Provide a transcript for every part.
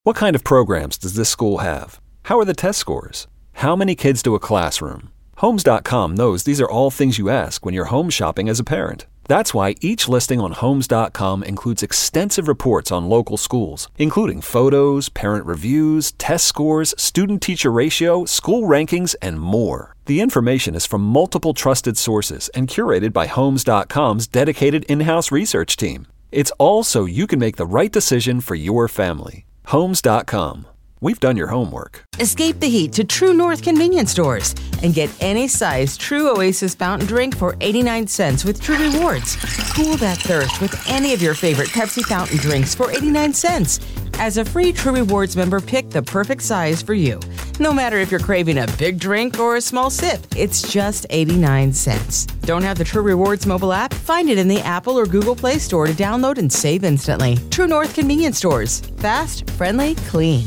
What kind of programs does this school have? How are the test scores? How many kids do a classroom? Homes.com knows these are all things you ask when you're home shopping as a parent. That's why each listing on Homes.com includes extensive reports on local schools, including photos, parent reviews, test scores, student-teacher ratio, school rankings, and more. The information is from multiple trusted sources and curated by Homes.com's dedicated in-house research team. It's all so you can make the right decision for your family. Homes.com. We've done your homework. Escape the heat to True North convenience stores and get any size True Oasis fountain drink for 89 cents with True Rewards. Cool that thirst with any of your favorite Pepsi fountain drinks for 89 cents. As a free True Rewards member, pick the perfect size for you. No matter if you're craving a big drink or a small sip, it's just 89 cents. Don't have the True Rewards mobile app? Find it in the Apple or Google Play Store to download and save instantly. True North convenience stores. Fast, friendly, clean.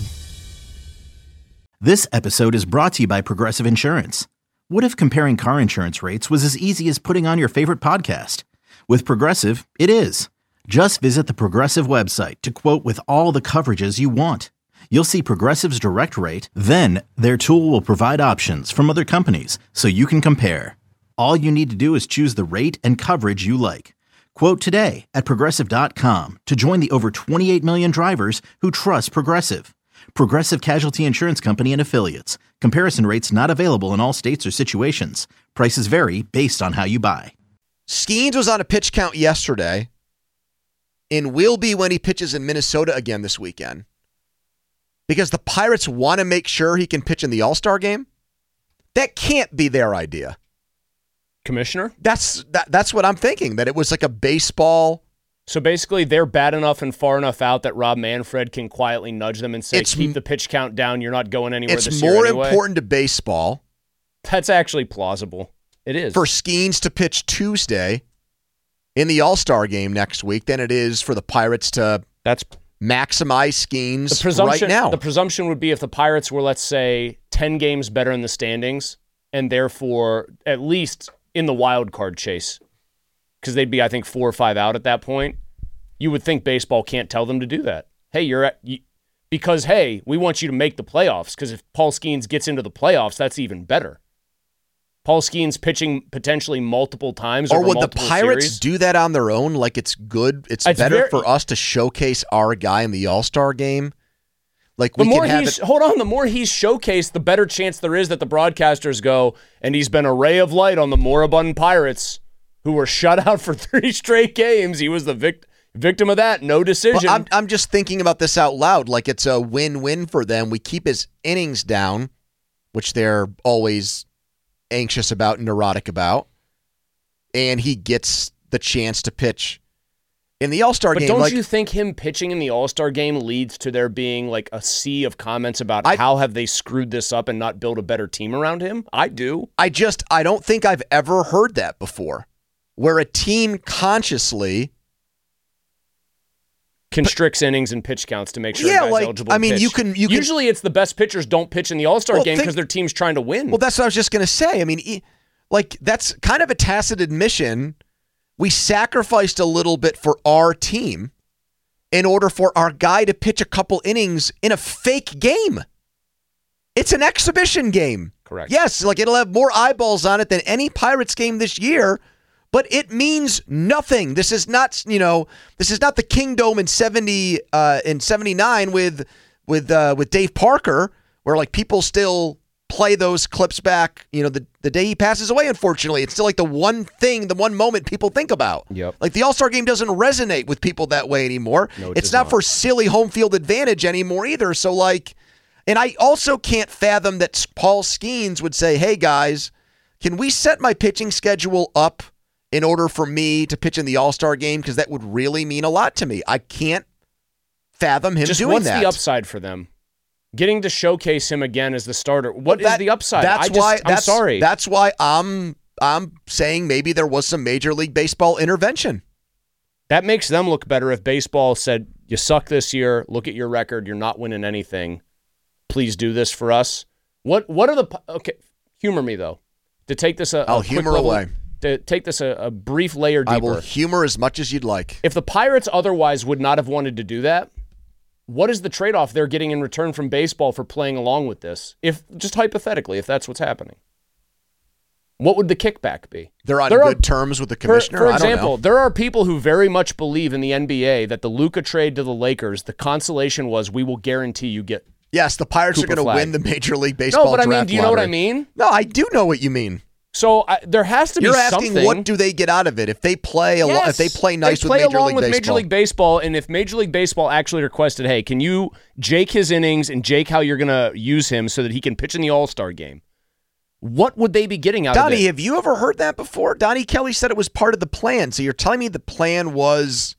This episode is brought to you by Progressive Insurance. What if comparing car insurance rates was as easy as putting on your favorite podcast? With Progressive, it is. Just visit the Progressive website to quote with all the coverages you want. You'll see Progressive's direct rate, then their tool will provide options from other companies so you can compare. All you need to do is choose the rate and coverage you like. Quote today at Progressive.com to join the over 28 million drivers who trust Progressive. Progressive Casualty Insurance Company and Affiliates. Comparison rates not available in all states or situations. Prices vary based on how you buy. Skeens was on a pitch count yesterday and will be when he pitches in Minnesota again this weekend because the Pirates want to make sure he can pitch in the All-Star game. That can't be their idea. Commissioner? That's what I'm thinking, that it was like a baseball. So basically, they're bad enough and far enough out that Rob Manfred can quietly nudge them and say, keep the pitch count down. You're not going anywhere this year anyway. It's more important to baseball. That's actually plausible. It is. For Skeens to pitch Tuesday in the All-Star game next week than it is for the Pirates to maximize Skeens right now. The presumption would be if the Pirates were, let's say, 10 games better in the standings and therefore at least in the wild card chase, because they'd be, I think, 4 or 5 out at that point. You would think baseball can't tell them to do that. Hey, because we want you to make the playoffs, because if Paul Skeens gets into the playoffs, that's even better. Paul Skeens pitching potentially multiple times or over would the multiple Pirates series. Do that on their own? Like it's good. It's better for us to showcase our guy in the All-Star game. Like the more he's showcased, the better chance there is that the broadcasters go, and he's been a ray of light on the moribund Pirates who were shut out for 3 straight games. He was the victim of that. No decision. Well, I'm just thinking about this out loud. Like it's a win-win for them. We keep his innings down, which they're always anxious about and neurotic about, and he gets the chance to pitch in the All-Star game. But don't you think him pitching in the All-Star game leads to there being like a sea of comments about how have they screwed this up and not build a better team around him? I do. I don't think I've ever heard that before, where a team consciously constricts innings and pitch counts to make sure a guy's eligible to pitch. You can usually it's the best pitchers don't pitch in the All-Star game because their team's trying to win. Well, that's what I was just going to say. I mean, that's kind of a tacit admission. We sacrificed a little bit for our team in order for our guy to pitch a couple innings in a fake game. It's an exhibition game. Correct. Yes, like it'll have more eyeballs on it than any Pirates game this year. But it means nothing. This is not, this is not the Kingdome in 79 with Dave Parker, where like people still play those clips back, the day he passes away, unfortunately. It's still like the one moment people think about. Yep. Like the All-Star game doesn't resonate with people that way anymore. No, it's not for silly home field advantage anymore either. So and I also can't fathom that Paul Skeens would say, hey guys, can we set my pitching schedule up in order for me to pitch in the All-Star game, because that would really mean a lot to me. I can't fathom him doing what's that. What's the upside for them? Getting to showcase him again as the starter. What is the upside? I'm sorry. That's why I'm saying maybe there was some Major League Baseball intervention. That makes them look better if baseball said, you suck this year, look at your record, you're not winning anything. Please do this for us. What are humor me though. To take this I'll humor away. To take this a brief layer deeper. I will humor as much as you'd like. If the Pirates otherwise would not have wanted to do that, what is the trade-off they're getting in return from baseball for playing along with this? If just hypothetically, if that's what's happening, what would the kickback be? They're on good terms with the commissioner? For example, there are people who very much believe in the NBA that the Luka trade to the Lakers, the consolation was we will guarantee you get. Yes, the Pirates are going to win the Major League Baseball draft. No, but I mean, do you know what I mean? No, I do know what you mean. So there has to be something. You're asking what do they get out of it if they play if they play nice with Major League Baseball, and if Major League Baseball actually requested, hey, can you jake his innings and jake how you're going to use him so that he can pitch in the All-Star game? What would they be getting out of it? Donnie, have you ever heard that before? Donnie Kelly said it was part of the plan. So you're telling me the plan was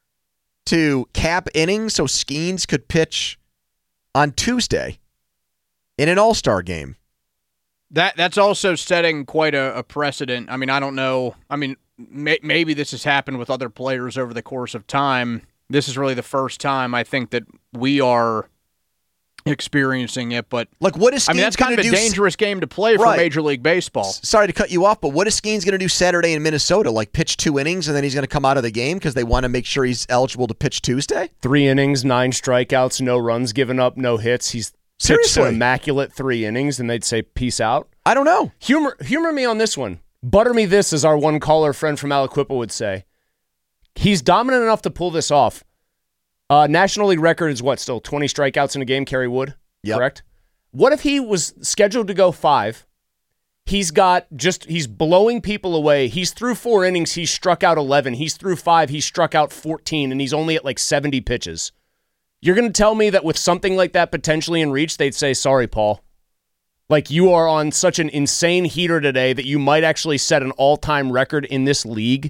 to cap innings so Skeens could pitch on Tuesday in an All-Star game? That's also setting quite a precedent. I mean, I don't know. I mean, maybe this has happened with other players over the course of time. This is really the first time I think that we are experiencing it. But like, what is Skeens that's kind of a dangerous game to play for Major League Baseball. Sorry to cut you off, but what is Skeens going to do Saturday in Minnesota? Like pitch 2 innings and then he's going to come out of the game because they want to make sure he's eligible to pitch Tuesday? 3 innings, 9 strikeouts, no runs given up, no hits. He's pitched an immaculate 3 innings, and they'd say, peace out. I don't know. Humor me on this one. Butter me this, as our one caller friend from Aliquippa would say. He's dominant enough to pull this off. National League record is what, still 20 strikeouts in a game, Kerry Wood? Yep. Correct? What if he was scheduled to go 5? He's blowing people away. He's through 4 innings. He's struck out 11. He's through 5. He's struck out 14, and he's only at like 70 pitches. You're going to tell me that with something like that potentially in reach, they'd say, sorry, Paul. Like, you are on such an insane heater today that you might actually set an all-time record in this league,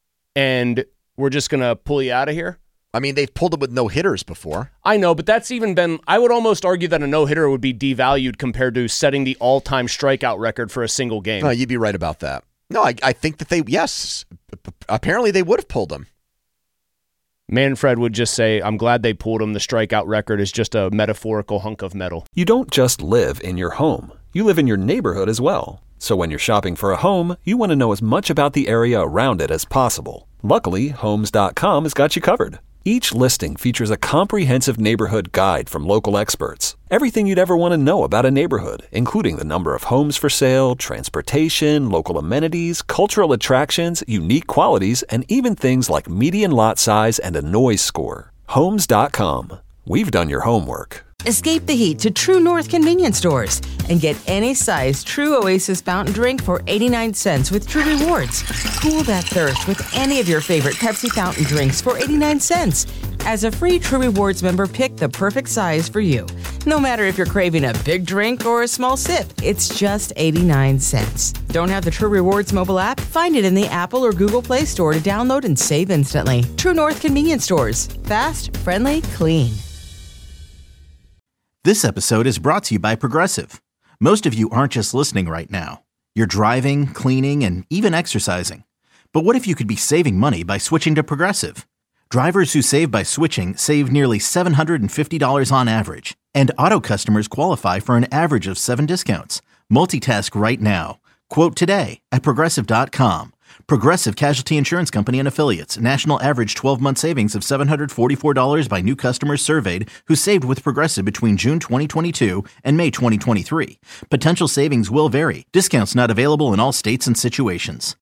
and we're just going to pull you out of here? I mean, they've pulled it with no hitters before. I know, but that's even been... I would almost argue that a no-hitter would be devalued compared to setting the all-time strikeout record for a single game. No, you'd be right about that. No, I think that yes, apparently they would have pulled him. Manfred would just say, I'm glad they pulled him. The strikeout record is just a metaphorical hunk of metal. You don't just live in your home. You live in your neighborhood as well. So when you're shopping for a home, you want to know as much about the area around it as possible. Luckily, Homes.com has got you covered. Each listing features a comprehensive neighborhood guide from local experts. Everything you'd ever want to know about a neighborhood, including the number of homes for sale, transportation, local amenities, cultural attractions, unique qualities, and even things like median lot size and a noise score. Homes.com. We've done your homework. Escape the heat to True North convenience stores and get any size True Oasis fountain drink for 89 cents with True Rewards. Cool that thirst with any of your favorite Pepsi fountain drinks for 89 cents. As a free True Rewards member, pick the perfect size for you. No matter if you're craving a big drink or a small sip, it's just 89 cents. Don't have the True Rewards mobile app? Find it in the Apple or Google Play Store to download and save instantly. True North convenience stores. Fast, friendly, clean. This episode is brought to you by Progressive. Most of you aren't just listening right now. You're driving, cleaning, and even exercising. But what if you could be saving money by switching to Progressive? Drivers who save by switching save nearly $750 on average. And auto customers qualify for an average of 7 discounts. Multitask right now. Quote today at Progressive.com. Progressive Casualty Insurance Company and Affiliates. National average 12-month savings of $744 by new customers surveyed who saved with Progressive between June 2022 and May 2023. Potential savings will vary. Discounts not available in all states and situations.